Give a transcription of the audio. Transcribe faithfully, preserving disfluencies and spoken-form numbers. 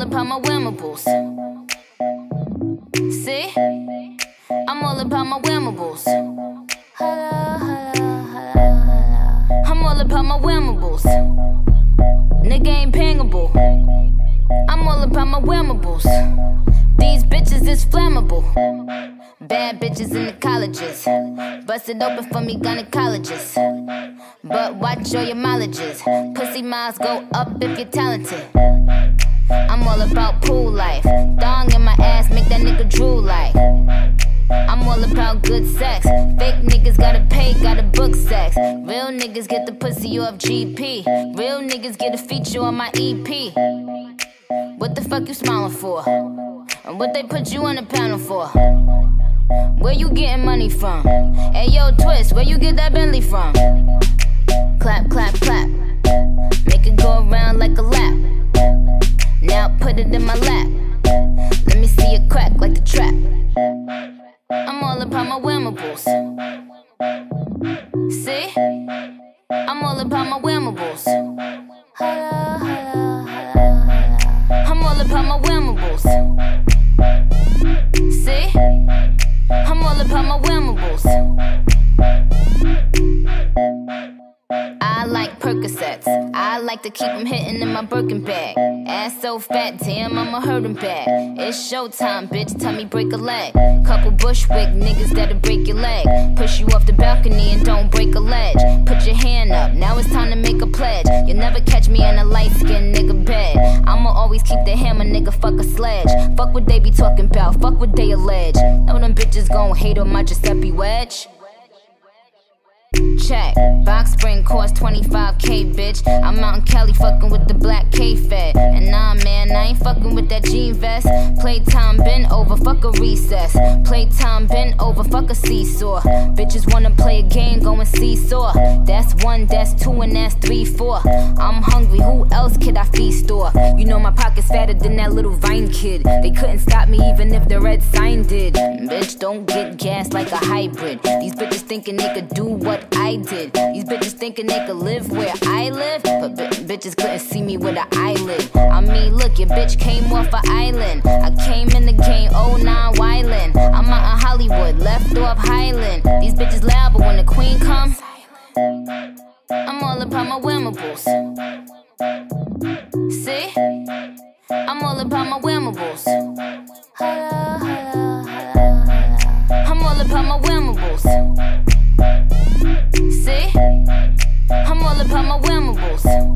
about my whammables. See? I'm all about my whammables. Hello, hello, hello, hello. I'm all about my whammables. Nigga ain't pingable. I'm all about my whammables. These bitches is flammable. Bad bitches in the colleges. Bust it open for me gynecologists. But watch all your mileages. Pussy miles go up if you're talented. I'm all about pool life. Thong in my ass, make that nigga drool like. I'm all about good sex. Fake niggas gotta pay, gotta book sex. Real niggas get the pussy off G P. Real niggas get a feature on my E P. What the fuck you smiling for? And what they put you on the panel for? Where you getting money from? Hey yo, Twist, where you get that Bentley from? Clap, clap, clap. Make it go around like a lap. Now put it in my lap. Let me see it crack like a trap. I'm all about my whammables. See? I'm all about my whammables. Hello, hello, hello, hello. I'm all about my whammables. See? I'm all about my whammables. I like Percocets. I like to keep them hitting in my Birkin bag. Ass so fat, damn, I'ma hurt him bad. It's showtime, bitch, tell me break a leg. Couple Bushwick niggas that'll break your leg. Push you off the balcony and don't break a ledge. Put your hand up, now it's time to make a pledge. You'll never catch me in a light-skinned nigga bed. I'ma always keep the hammer, nigga, fuck a sledge. Fuck what they be talking about, fuck what they allege. Know them bitches gon' hate on my Giuseppe wedge. Check, box spring cost twenty-five K, bitch. I'm out in Cali fucking with the black K-Fed. And nah, man, I ain't fucking with that jean vest. Playtime been over, fuck a recess. Playtime been over, fuck a seesaw. Bitches wanna play a game, go and seesaw. That's one, that's two, and that's three, four. I'm hungry, who else could I feast on? You know my pocket's fatter than that little Vine kid. They couldn't stop me even if the red sign did. Bitch, don't get gassed like a hybrid. These bitches thinking they could do what I did. These bitches thinking they could live where I live, but b bitches couldn't see me with an eyelid. I mean, look, your bitch came off an island. I came in the game, oh nine wildin'. I'm out in Hollywood, left off Highland. These bitches loud, but when the queen come, I'm all about my whammables. See? I'm all about my whammables. Hello, hello, hello, hello. I'm all about my whammables. See? I'm all about my whammables.